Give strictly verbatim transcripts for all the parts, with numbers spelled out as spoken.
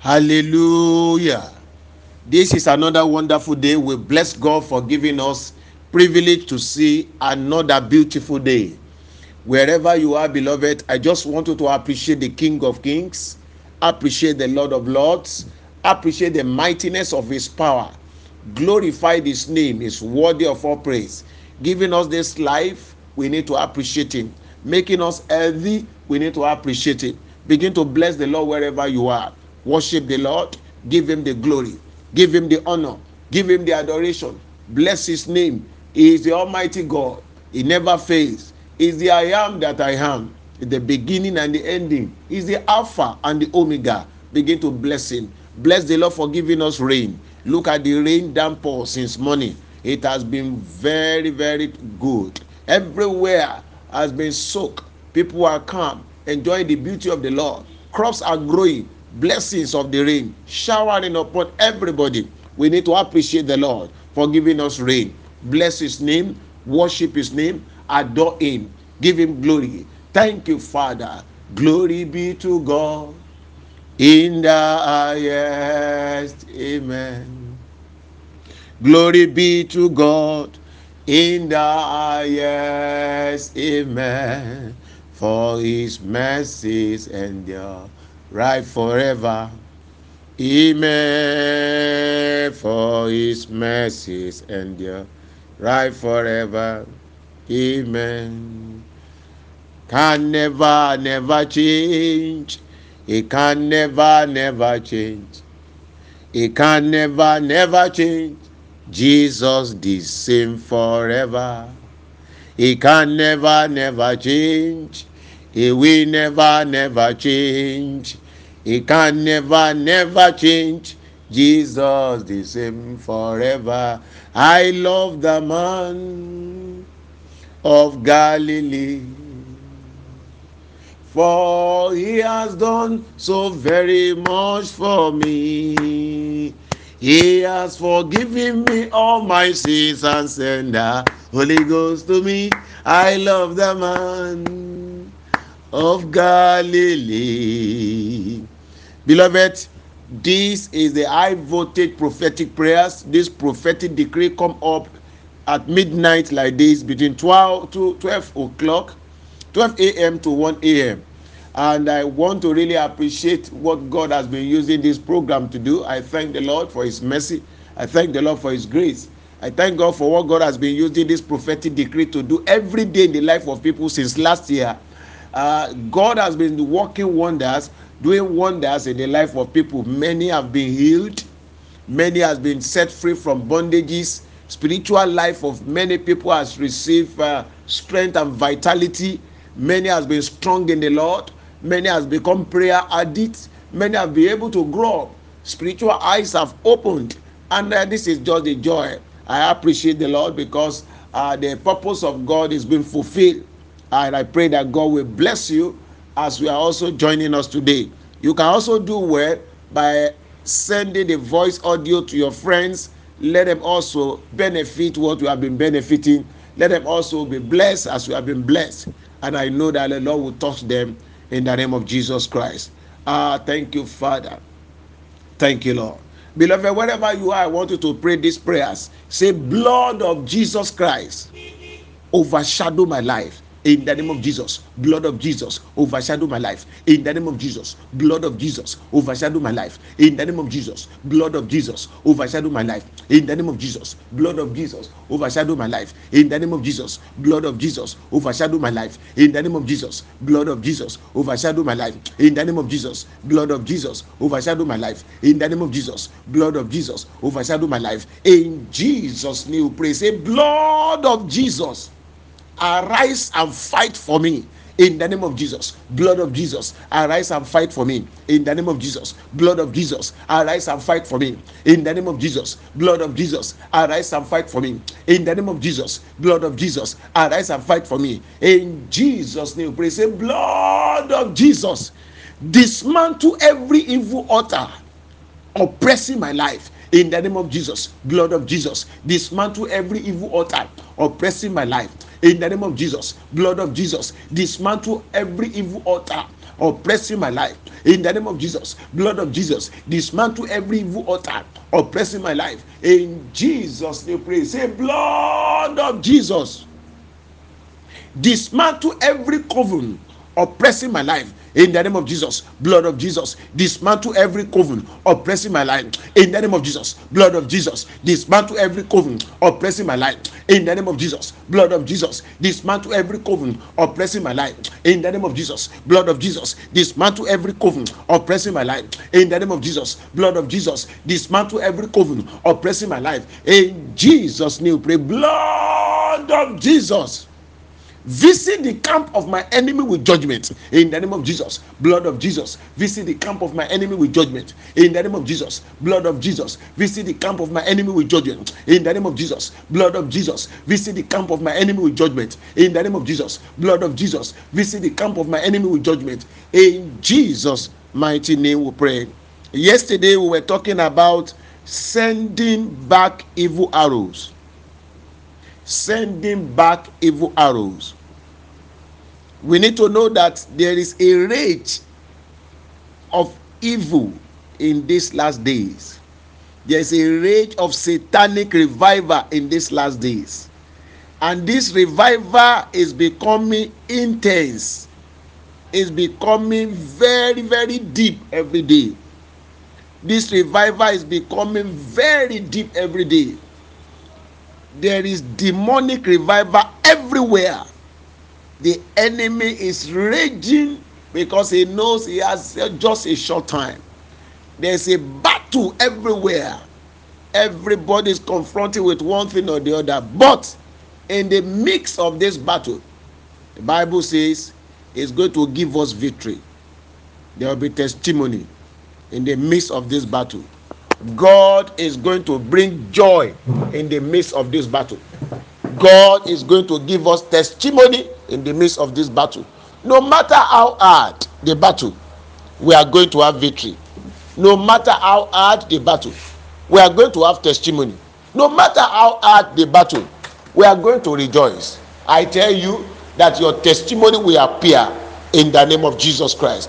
Hallelujah. This is another wonderful day. We bless God for giving us privilege to see another beautiful day. Wherever you are, beloved, I just want you to appreciate the King of Kings, appreciate the Lord of Lords, appreciate the mightiness of his power. Glorify his name, is worthy of all praise. Giving us this life, we need to appreciate him. Making us healthy, we need to appreciate him. Begin to bless the Lord wherever you are. Worship the Lord, give him the glory, give him the honor, give him the adoration. Bless his name. He is the Almighty God. He never fails. He is the I am that I am, the beginning and the ending. He is the Alpha and the Omega. Begin to bless him. Bless the Lord for giving us rain. Look at the rain downpour since morning. It has been very, very good. Everywhere has been soaked. People are calm, enjoying the beauty of the Lord. Crops are growing. Blessings of the rain showering upon everybody. We need to appreciate the Lord for giving us rain. Bless his name, worship his name, adore him, give him glory. Thank you, Father. Glory be to God in the highest. Amen. Glory be to God in the highest. Amen. For his mercies endure right forever. Amen. For his mercies endure right forever. Amen. Can never, never change. It can never, never change. It can never, never change. Jesus the same forever. He can never, never change. He will never, never change. He can never, never change. Jesus the same forever. I love the man of Galilee, for he has done so very much for me. He has forgiven me all my sins and sent the Holy Ghost to me. I love the man of Galilee. Beloved, this is the high voltage prophetic prayers. This prophetic decree come up at midnight like this, between twelve to twelve o'clock, twelve a.m. to one a.m. And I want to really appreciate what God has been using this program to do. I thank the Lord for his mercy. I thank the Lord for his grace. I thank God for what God has been using this prophetic decree to do every day in the life of people since last year. Uh, God has been working wonders, doing wonders in the life of people. Many have been healed. Many has been set free from bondages. Spiritual life of many people has received uh, strength and vitality. Many has been strong in the Lord. Many has become prayer addicts. Many have been able to grow up. Spiritual eyes have opened. And uh, this is just a joy. I appreciate the Lord because uh, the purpose of God is being fulfilled. And I pray that God will bless you as we are also joining us today. You can also do well by sending the voice audio to your friends. Let them also benefit what we have been benefiting. Let them also be blessed as we have been blessed. And I know that the Lord will touch them in the name of Jesus Christ. Ah, thank you, Father. Thank you, Lord. Beloved, wherever you are, I want you to pray these prayers. Say, blood of Jesus Christ, overshadow my life. In the name of Jesus, blood of Jesus, overshadow my life. In the name of Jesus, blood of Jesus, overshadow my life. In the name of Jesus, blood of Jesus, overshadow my life. In the name of Jesus, blood of Jesus, overshadow my life. In the name of Jesus, blood of Jesus, overshadow my life. In the name of Jesus, blood of Jesus, overshadow my life. In the name of Jesus, blood of Jesus, overshadow my life. In the name of Jesus, blood of Jesus, overshadow my life. In Jesus' name, we pray. Say, blood of Jesus, arise and fight for me. In the name of Jesus, blood of Jesus, arise and fight for me. In the name of Jesus, blood of Jesus, arise and fight for me. In the name of Jesus, blood of Jesus, arise and fight for me. In the name of Jesus, blood of Jesus, arise and fight for me. In Jesus' name, pray. Say, blood of Jesus, dismantle every evil altar oppressing my life. In the name of Jesus, blood of Jesus, dismantle every evil altar oppressing my life. In the name of Jesus, blood of Jesus, dismantle every evil altar oppressing my life. In the name of Jesus, blood of Jesus, dismantle every evil altar oppressing my life. In Jesus' name, pray. Say, blood of Jesus, dismantle every coven oppressing my life. In the name of Jesus, blood of Jesus, dismantle every coven oppressing my life. In the name of Jesus, blood of Jesus, dismantle every coven oppressing my life. In the name of Jesus, blood of Jesus, dismantle every coven oppressing my life. In the name of Jesus, blood of Jesus, dismantle every coven oppressing my life. In the name of Jesus, blood of Jesus, dismantle every coven oppressing my life. In Jesus' name, pray. Blood of Jesus, visit the camp of my enemy with judgment. In the name of Jesus, blood of Jesus, visit the camp of my enemy with judgment. In the name of Jesus, blood of Jesus, visit the camp of my enemy with judgment. In the name of Jesus, blood of Jesus, visit the camp of my enemy with judgment. In the name of Jesus, blood of Jesus, visit the camp of my enemy with judgment. In Jesus' mighty name we pray. Yesterday we were talking about sending back evil arrows. Sending back evil arrows. We need to know that there is a rage of evil in these last days. There is a rage of satanic revival in these last days. And this revival is becoming intense. It's becoming very, very deep every day. This revival is becoming very deep every day. There is demonic revival everywhere. The enemy is raging because he knows he has just a short time. There's a battle everywhere. Everybody is confronted with one thing or the other. But in the mix of this battle, the Bible says it's going to give us victory. There will be testimony in the midst of this battle. God is going to bring joy in the midst of this battle. God is going to give us testimony in the midst of this battle. No matter how hard the battle, we are going to have victory. No matter how hard the battle, we are going to have testimony. No matter how hard the battle, we are going to rejoice. I tell you that your testimony will appear in the name of Jesus Christ.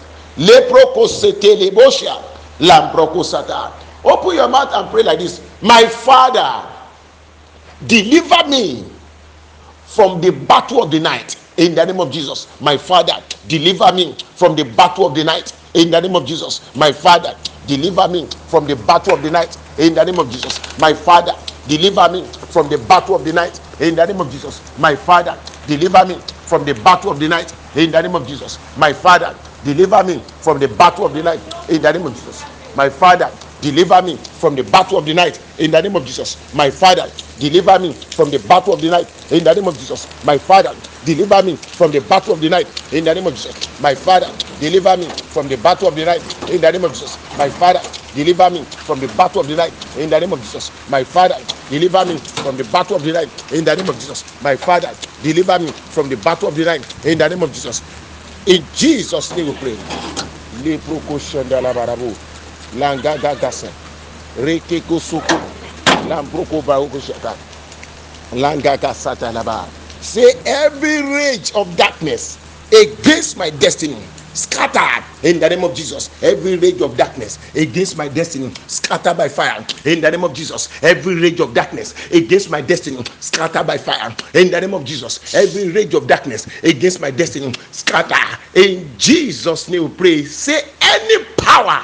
Open your mouth and pray like this. My Father, deliver me from the battle of the night in the name of Jesus. My Father, deliver me from the battle of the night in the name of Jesus. My Father, deliver me from the battle of the night in the name of Jesus. My Father, deliver me from the battle of the night in the name of Jesus. My Father, deliver me from the battle of the night in the name of Jesus. My Father, deliver me from the battle of the night in the name of Jesus. My Father, deliver me from the battle of the night in the name of Jesus. My Father, deliver me from the battle of the night in the name of Jesus. My Father, deliver me from the battle of the night in the name of Jesus. My Father, deliver me from the battle of the night in the name of Jesus. My Father, deliver me from the battle of the night in the name of Jesus. My Father, deliver me from the battle of the night in the name of Jesus. My Father, deliver me from the battle of the night in the name of Jesus. In Jesus' name we pray. Langa gagasa, reke kusuku, lambroko baruko shaka, langa gasata laba. Say every rage of darkness against my destiny scattered in the name of Jesus. Every rage of darkness against my destiny scattered by fire in the name of Jesus. Every rage of darkness against my destiny scattered by fire in the name of Jesus. Every rage of darkness against my destiny scatter in Jesus' name we pray. Say any power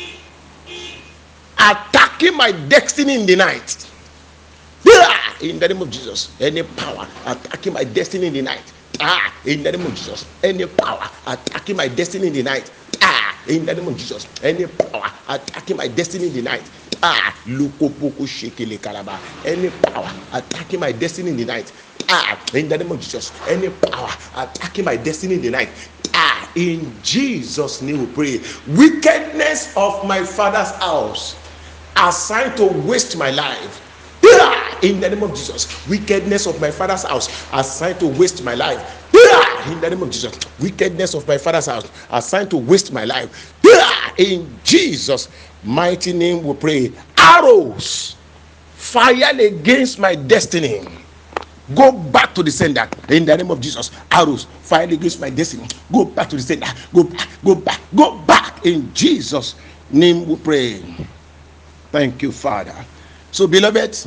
attacking my destiny in the night, in the name of Jesus. Any power attacking my destiny in the night, ah, in the name of Jesus. Any power attacking my destiny in the night, ah, in the name of Jesus. Any power attacking my destiny in the night, ah, lukopoko shekele kalaba. Any power attacking my destiny in the night, ah, in the name of Jesus. Any power attacking my destiny in the night, ah, in Jesus' name we pray. Wickedness of my father's house assigned to waste my life, in the name of Jesus. Wickedness of my father's house assigned to waste my life, in the name of Jesus. Wickedness of my father's house assigned to waste my life, in Jesus' mighty name we pray. Arrows fired against my destiny, Go back to the sender in the name of Jesus. Arrows fired against my destiny, go back to the sender. Go back, go back, go back in Jesus' name we pray. Thank you, Father. So, beloved,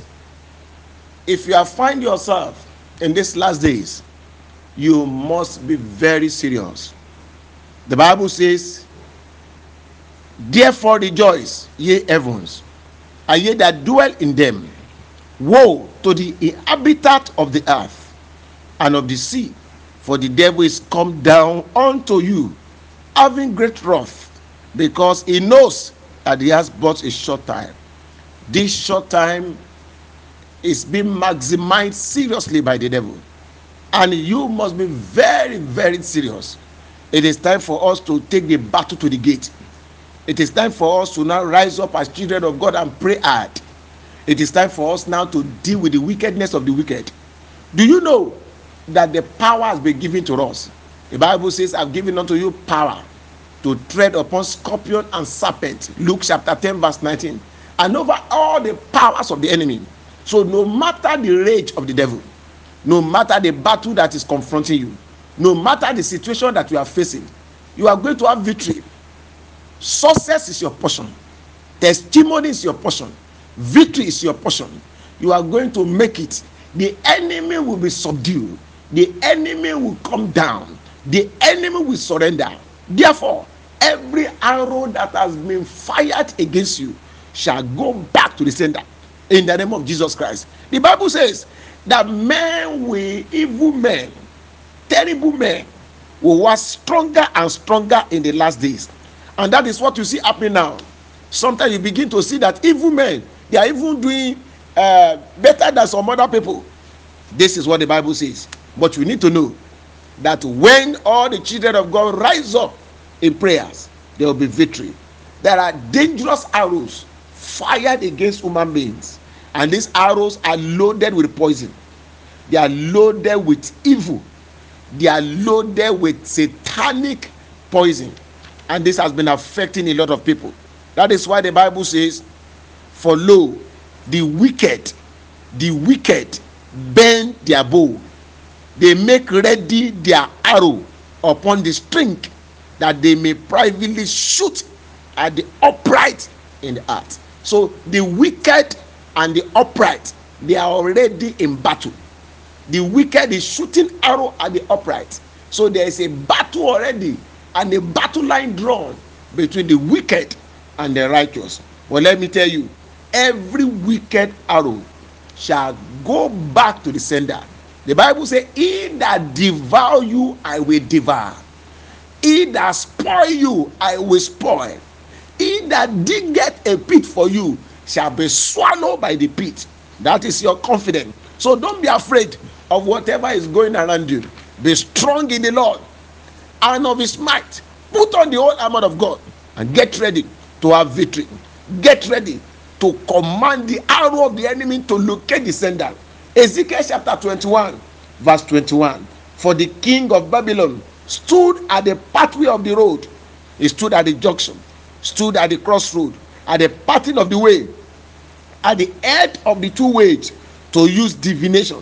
if you have find yourself in these last days, you must be very serious. The Bible says, therefore rejoice, ye heavens, and ye that dwell in them. Woe to the inhabitant of the earth and of the sea, for the devil is come down unto you, having great wrath, because he knows that he has but a short time. This short time is being maximized seriously by the devil, and you must be very, very serious. It is time for us to take the battle to the gate. It is time for us to now rise up as children of God and pray hard. It is time for us now to deal with the wickedness of the wicked. Do you know that the power has been given to us? The Bible says, I've given unto you power to tread upon scorpion and serpent. Luke chapter ten verse nineteen. And over all the powers of the enemy. So no matter the rage of the devil, no matter the battle that is confronting you, no matter the situation that you are facing, you are going to have victory. Success is your portion. Testimony is your portion. Victory is your portion. You are going to make it. The enemy will be subdued. The enemy will come down. The enemy will surrender. Therefore, every arrow that has been fired against you shall go back to the sender in the name of Jesus Christ. The Bible says that men will, evil men, terrible men, will wax stronger and stronger in the last days. And that is what you see happening now. Sometimes you begin to see that evil men, they are even doing uh, better than some other people. This is what the Bible says. But you need to know that when all the children of God rise up in prayers, there will be victory. There are dangerous arrows fired against human beings, and these arrows are loaded with poison. They are loaded with evil. They are loaded with satanic poison, and this has been affecting a lot of people. That is why the Bible says, for lo, the wicked, the wicked bend their bow. They make ready their arrow upon the string, that they may privately shoot at the upright in the heart. So the wicked and the upright, they are already in battle. The wicked is shooting arrow at the upright. So there is a battle already, and a battle line drawn between the wicked and the righteous. But let me tell you, every wicked arrow shall go back to the sender. The Bible says, he that devour you, I will devour. He that spoil you, I will spoil. He that diggeth a pit for you shall be swallowed by the pit. That is your confidence. So don't be afraid of whatever is going around you. Be strong in the Lord and of his might. Put on the whole armor of God and get ready to have victory. Get ready to command the arrow of the enemy to locate the sender. Ezekiel chapter twenty-one verse twenty-one. For the king of Babylon stood at the pathway of the road. He stood at the junction, stood at the crossroad, at the parting of the way, at the end of the two ways, to use divination.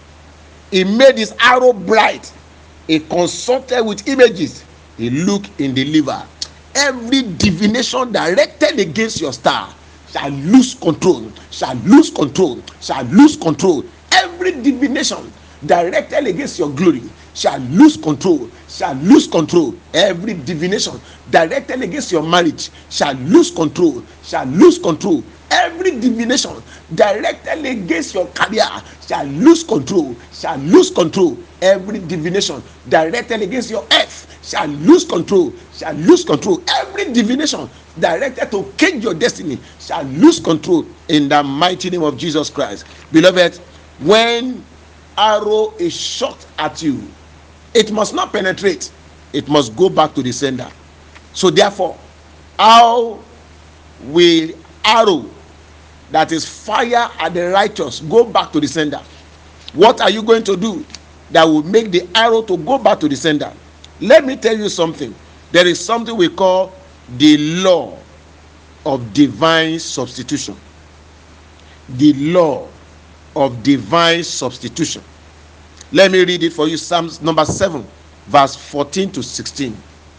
He made his arrow bright. He consulted with images. He looked in the liver. Every divination directed against your star shall lose control, shall lose control, shall lose control. Every divination directed against your glory shall lose control, shall lose control. Every divination directed against your marriage shall lose control, shall lose control. Every divination directed against your career shall lose control, shall lose control. Every divination directed against your health shall lose control, shall lose control. Every divination directed to change your destiny shall lose control in the mighty name of Jesus Christ. Beloved, when arrow is shot at you, it must not penetrate. It must go back to the sender. So therefore, how will arrow that is fire at the righteous go back to the sender? What are you going to do that will make the arrow to go back to the sender? Let me tell you something. There is something we call the law of divine substitution. The law of divine substitution. Let me read it for you. Psalms number seven, verse fourteen to sixteen.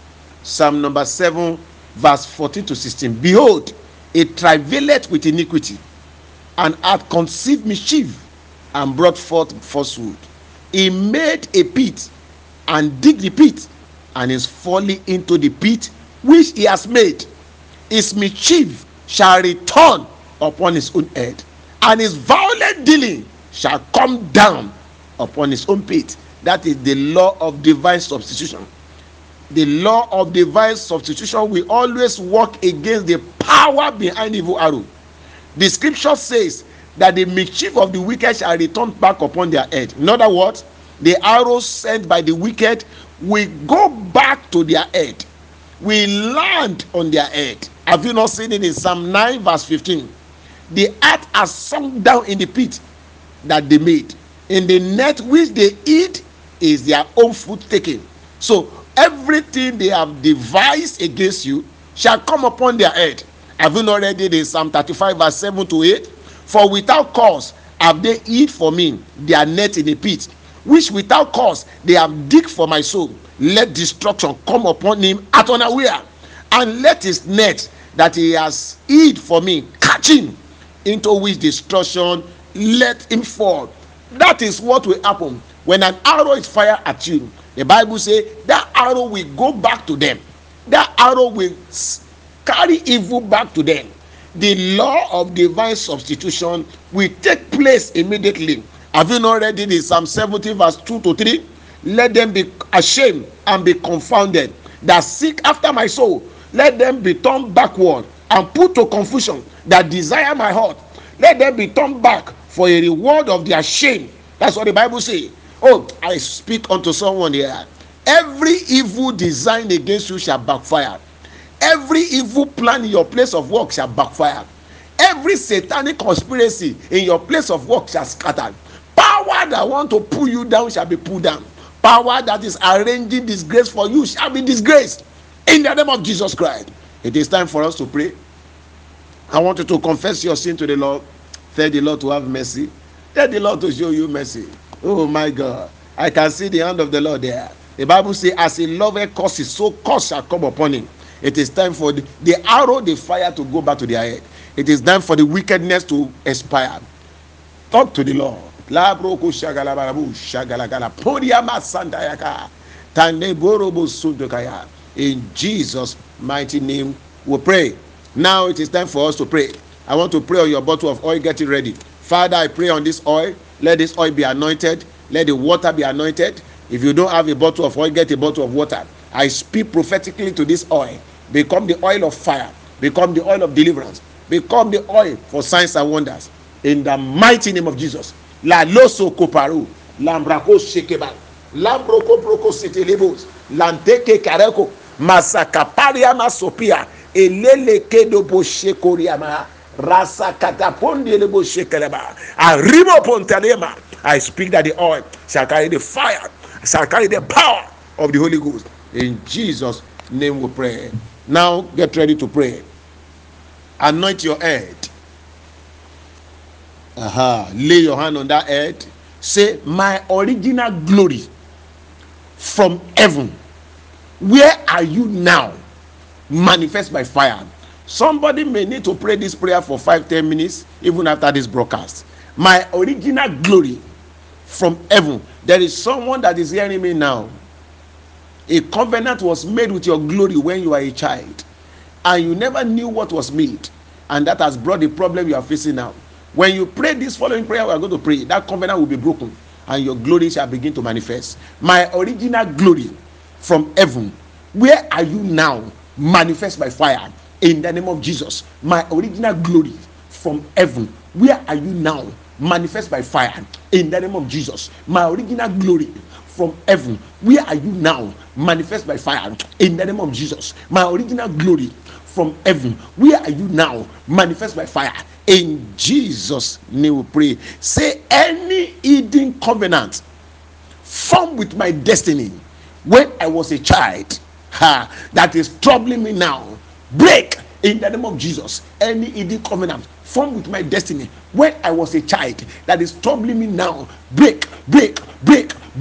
Psalm number seven, verse fourteen to sixteen. Behold, it travaileth with iniquity, and hath conceived mischief, and brought forth falsehood. He made a pit, and dig the pit, and is falling into the pit which he has made. His mischief shall return upon his own head, and his violent dealing shall come down upon his own pit. That is the law of divine substitution. The law of divine substitution will always work against the power behind evil arrow. The scripture says that the mischief of the wicked shall return back upon their head. In other words, the arrows sent by the wicked will go back to their head, will land on their head. Have you not seen it in Psalm nine, verse fifteen? The earth has sunk down in the pit that they made. In the net which they eat is their own food taken. So everything they have devised against you shall come upon their head. Have you not read it in Psalm thirty-five, verse seven to eight? For without cause have they hid for me their net in a pit, which without cause they have digged for my soul. Let destruction come upon him at unaware, and let his net that he has hid for me catch him, into which destruction let him fall. That is what will happen when an arrow is fired at you. The Bible says that arrow will go back to them. That arrow will carry evil back to them. The law of divine substitution will take place immediately. Have you not read it in Psalm seventy, verse two to three? Let them be ashamed and be confounded that seek after my soul. Let them be turned backward and put to confusion that desire my heart. Let them be turned back for a reward of their shame. That's what the Bible says. Oh, I speak unto someone here. Every evil design against you shall backfire. Every evil plan in your place of work shall backfire. Every satanic conspiracy in your place of work shall scatter. Power that want to pull you down shall be pulled down. Power that is arranging disgrace for you shall be disgraced. In the name of Jesus Christ. It is time for us to pray. I want you to confess your sin to the Lord. Tell the Lord to have mercy. Tell the Lord to show you mercy. Oh my God. I can see the hand of the Lord there. The Bible says, as a lover curses, so curse shall come upon him. It is time for the, the arrow, the fire to go back to their head. It is time for the wickedness to expire. Talk to the Lord. In Jesus' mighty name we pray. Now it is time for us to pray. I want to pray on your bottle of oil. Get it ready. Father, I pray on this oil. Let this oil be anointed. Let the water be anointed. If you don't have a bottle of oil, get a bottle of water. I speak prophetically to this oil. Become the oil of fire. Become the oil of deliverance. Become the oil for signs and wonders. In the mighty name of Jesus. La loso koparu. Lambrako shekeba. Lambroko broko setelebos. Lanteke kareko. Masakaparia masopia. Elele kedo boshe koriama. Rasa katapondi lebo shekeleba. Arrimo pontalema. I speak that the oil shall carry the fire, shall carry the power of the Holy Ghost. In Jesus' name we pray. Now get ready to pray. Anoint your head. Aha. Lay your hand on that head. Say, my original glory from heaven, where are you now? Manifest by fire. Somebody may need to pray this prayer for five, ten minutes, even after this broadcast. My original glory from heaven. There is someone that is hearing me now. A covenant was made with your glory when you were a child, and you never knew what was made, and that has brought the problem you are facing now. When you pray this following prayer, we are going to pray, that covenant will be broken, and your glory shall begin to manifest. My original glory from heaven, where are you now? Manifest by fire. In the name of Jesus. My original glory from heaven, where are you now? Manifest by fire. In the name of Jesus. My original glory from heaven, where are you now? Manifest by fire. In the name of Jesus. My original glory from heaven, where are you now? Manifest by fire. In Jesus' name we pray. Say, any hidden covenant formed with my destiny when I was a child, ha, that is troubling me now, break in the name of Jesus. Any hidden covenant formed with my destiny when I was a child that is troubling me now, break, break, break,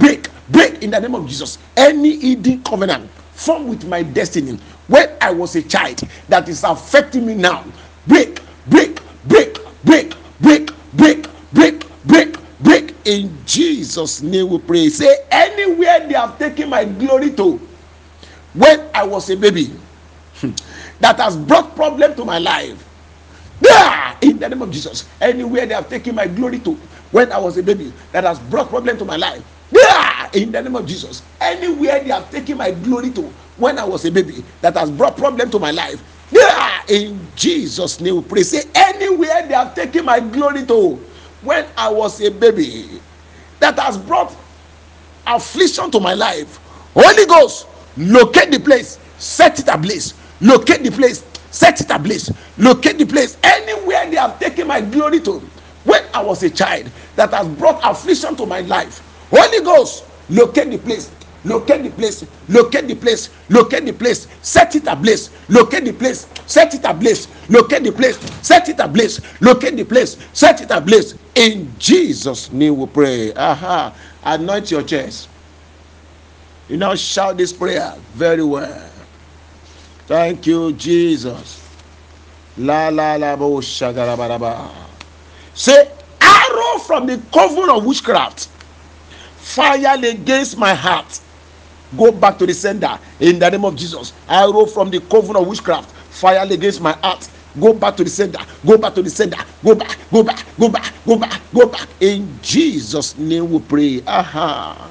break in the name of Jesus. Any hidden covenant formed with my destiny when I was a child that is affecting me now, break, break, break, break, break, break, break, break, break. In Jesus' name we pray. Say, anywhere they have taken my glory to when I was a baby that has brought problem to my life, yeah, in the name of Jesus. Anywhere they have taken my glory to when I was a baby that has brought problem to my life, yeah, in the name of Jesus. Anywhere they have taken my glory to when I was a baby that has brought problem to my life, yeah, in Jesus' name we pray. Say, anywhere they have taken my glory to when I was a baby that has brought affliction to my life, Holy Ghost, locate the place, set it ablaze. Locate the place, set it ablaze. Locate the place. Anywhere they have taken my glory to when I was a child that has brought affliction to my life, Holy Ghost, locate the place. Locate the place, locate the place, locate the place, set it ablaze, locate the place, set it ablaze, locate the place, set it ablaze, locate the place, set it ablaze. In Jesus' name we pray. Aha. Anoint your chest. You now shout this prayer very well. Thank you, Jesus. La la la bo shagarabaraba. Say, arrow from the coven of witchcraft fired against my heart, go back to the sender in the name of Jesus. Arrow from the coven of witchcraft fired against my heart, go back to the sender, go back to the sender, go back, go back, go back, go back, go back. In Jesus' name we pray. Aha.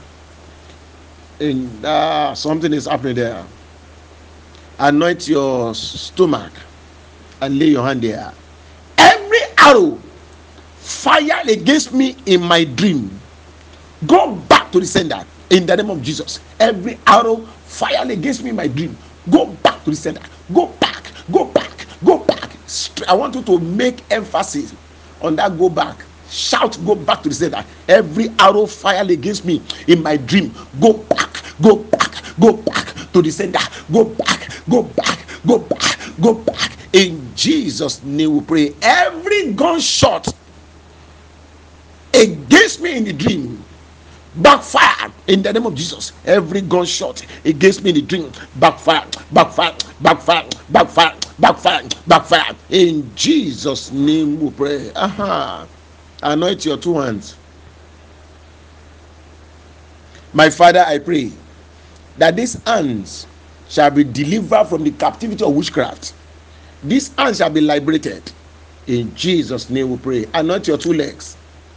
And uh, something is happening there. Anoint your stomach and lay your hand there. Every arrow fired against me in my dream, go back to the sender in the name of Jesus. Every arrow fired against me in my dream, go back to the sender. Go back, go back, go back. I want you to make emphasis on that. Go back. Shout, go back to the sender. Every arrow fired against me in my dream, go back, go back, go back to the sender. Go back, go back, go back, go back. In Jesus' name we pray. Every gunshot against me in the dream, backfire in the name of Jesus. Every gunshot against me in the dream, backfire, backfire, backfire, backfire, backfire, backfire. In Jesus' name we pray. Aha. Anoint your two hands. My Father, I pray that these hands shall be delivered from the captivity of witchcraft. These hands shall be liberated. In Jesus' name we pray. Anoint your two legs.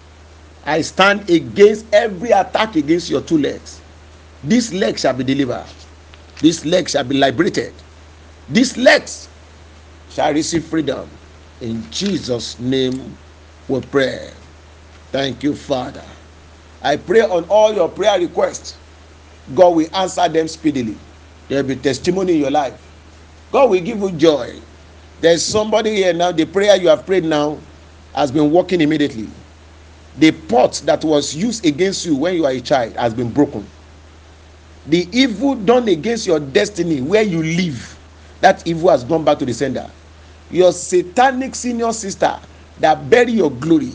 I stand against every attack against your two legs. These legs shall be delivered. These legs shall be liberated. These legs shall receive freedom. In Jesus' name we pray. Thank you, Father. I pray on all your prayer requests, God will answer them speedily. There will be testimony in your life. God will give you joy. There's somebody here now, the prayer you have prayed now has been working immediately. The pot that was used against you when you are a child has been broken. The evil done against your destiny where you live, that evil has gone back to the sender. Your satanic senior sister that bury your glory,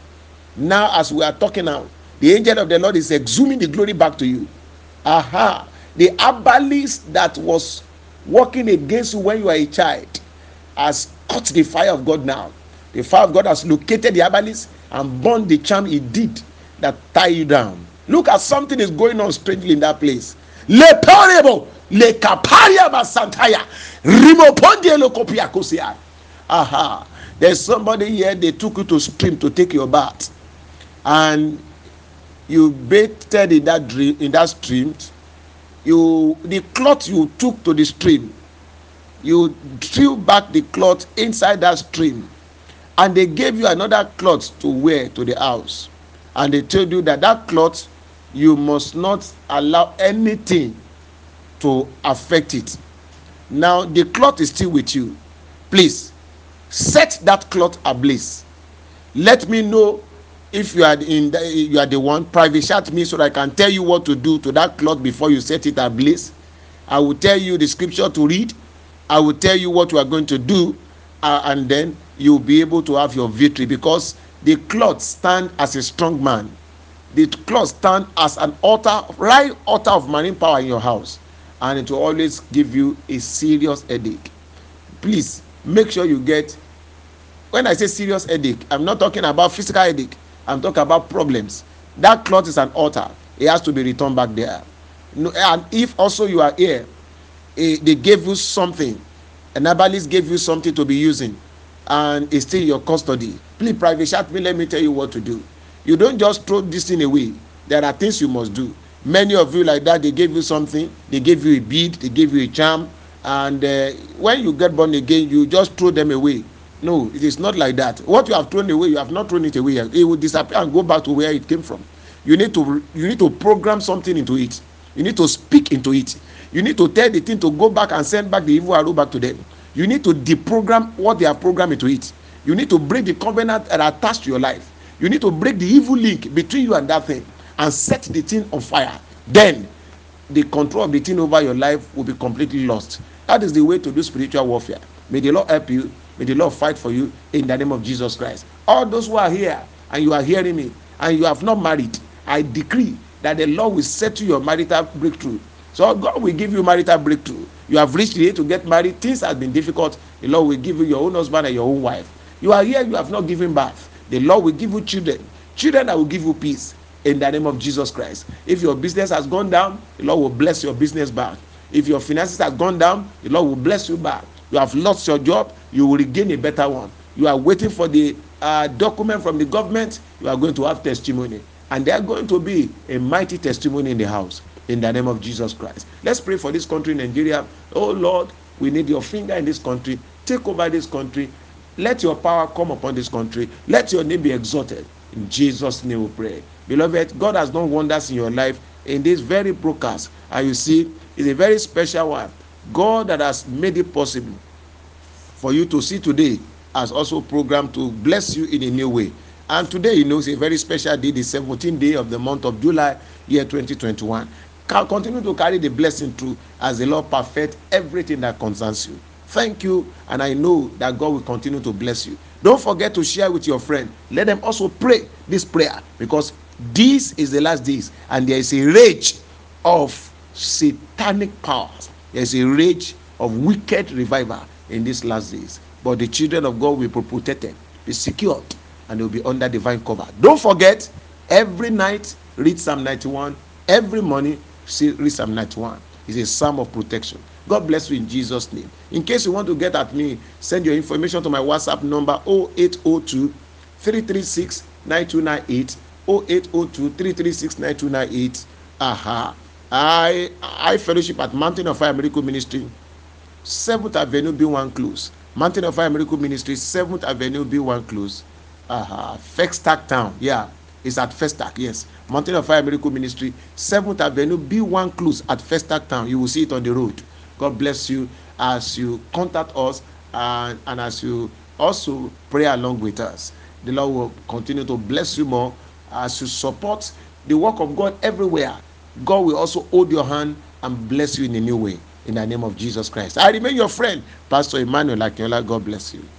now as we are talking now, the angel of the Lord is exhuming the glory back to you. Aha. The herbalist that was working against you when you were a child has caught the fire of God now. The fire of God has located the herbalist and burned the charm he did that tie you down. Look at something is going on strangely in that place. Le parable, le kaparia basantaya, rimopondia lo kopiakosia. Aha. There's somebody here, they took you to stream to take your bath, and you bathed in that dream, in that stream. You the cloth you took to the stream, you threw back the cloth inside that stream, and they gave you another cloth to wear to the house, and they told you that that cloth you must not allow anything to affect it. Now the cloth is still with you. Please set that cloth ablaze. Let me know if you are in the, you are the one. Private chat me so that I can tell you what to do to that cloth before you set it ablaze. I will tell you the scripture to read. I will tell you what you are going to do, uh, and then you will be able to have your victory, because the cloth stand as a strong man. The cloth stand as an altar, right altar of marine power in your house, and it will always give you a serious headache. Please make sure you get, when I say serious headache, I'm not talking about physical headache, I'm talking about problems. That cloth is an altar, it has to be returned back there. No, and if also you are here, eh, they gave you something, an herbalist gave you something to be using, and it's still in your custody, please private chat me, let me tell you what to do. You don't just throw this thing away. There are things you must do. Many of you like that, they gave you something, they gave you a bead, they gave you a charm, and uh, when you get born again, you just throw them away. No, it is not like that. What you have thrown away, you have not thrown it away. It will disappear and go back to where it came from. You need to you need to program something into it. You need to speak into it. You need to tell the thing to go back and send back the evil arrow back to them. You need to deprogram what they have programmed into it. You need to break the covenant that are attached to your life. You need to break the evil link between you and that thing and set the thing on fire. Then the control of the thing over your life will be completely lost. That is the way to do spiritual warfare. May the Lord help you. May the Lord fight for you in the name of Jesus Christ. All those who are here and you are hearing me and you have not married, I decree that the Lord will settle your marital breakthrough. So God will give you marital breakthrough. You have reached the age to get married. Things have been difficult. The Lord will give you your own husband and your own wife. You are here, you have not given birth. The Lord will give you children. Children that will give you peace in the name of Jesus Christ. If your business has gone down, the Lord will bless your business back. If your finances have gone down, the Lord will bless you back. You have lost your job, you will regain a better one. You are waiting for the uh, document from the government, you are going to have testimony. And there are going to be a mighty testimony in the house in the name of Jesus Christ. Let's pray for this country, Nigeria. Oh Lord, we need your finger in this country. Take over this country. Let your power come upon this country. Let your name be exalted. In Jesus' name we pray. Beloved, God has done wonders in your life in this very broadcast. And you see, it's a very special one. God that has made it possible for you to see today has also programmed to bless you in a new way. And today, you know, it's a very special day, the seventeenth day of the month of July, year twenty twenty-one. Continue to carry the blessing through as the Lord perfect everything that concerns you. Thank you, and I know that God will continue to bless you. Don't forget to share with your friend. Let them also pray this prayer, because this is the last days, and there is a rage of satanic powers. There is a rage of wicked revival in these last days. But the children of God will be protected, be secured, and they will be under divine cover. Don't forget, every night read Psalm ninety-one. Every morning read Psalm ninety-one. It's a psalm of protection. God bless you in Jesus' name. In case you want to get at me, send your information to my WhatsApp number zero eight zero two, three three six, nine two nine eight, zero eight zero two, three three six, nine two nine eight. Aha. I I fellowship at Mountain of Fire Miracle Ministry, seventh Avenue B one Close. Mountain of Fire Miracle Ministry, seventh Avenue B one Close. Aha. Festac Town. Yeah. It's at Festac, yes. Mountain of Fire Miracle Ministry, seventh Avenue B one Close at Festac Town. You will see it on the road. God bless you as you contact us and, and as you also pray along with us. The Lord will continue to bless you more as you support the work of God everywhere. God will also hold your hand and bless you in a new way in the name of Jesus Christ. I remain your friend, Pastor Emmanuel Akinola. God bless you.